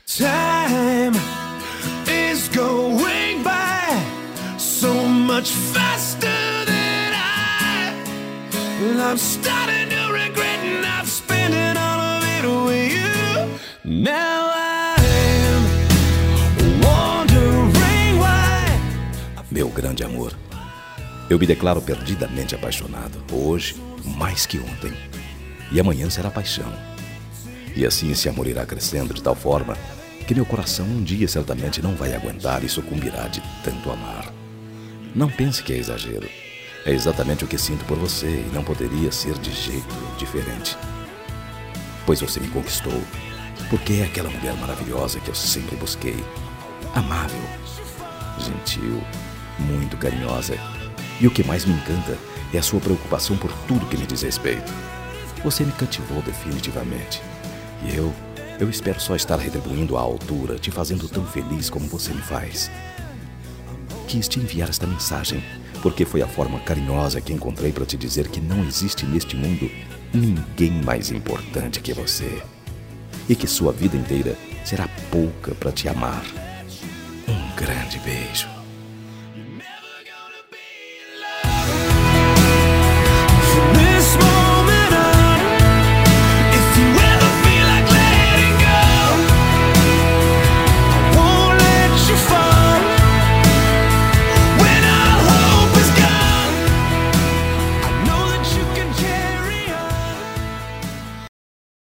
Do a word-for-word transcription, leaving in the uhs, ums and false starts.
Time is going by so much faster than I. I'm starting to regret not spending all of it with you. Now I'm wondering why. Meu grande amor, eu me declaro perdidamente apaixonado, hoje mais que ontem. E amanhã será paixão. E assim esse amor irá crescendo de tal forma que meu coração um dia certamente não vai aguentar e sucumbirá de tanto amar. Não pense que é exagero. É exatamente o que sinto por você e não poderia ser de jeito diferente. Pois você me conquistou, porque é aquela mulher maravilhosa que eu sempre busquei. Amável, gentil, muito carinhosa. E o que mais me encanta é a sua preocupação por tudo que me diz respeito. Você me cativou definitivamente. E eu, eu espero só estar retribuindo à altura, te fazendo tão feliz como você me faz. Quis te enviar esta mensagem, porque foi a forma carinhosa que encontrei para te dizer que não existe neste mundo ninguém mais importante que você. E que sua vida inteira será pouca para te amar. Um grande beijo.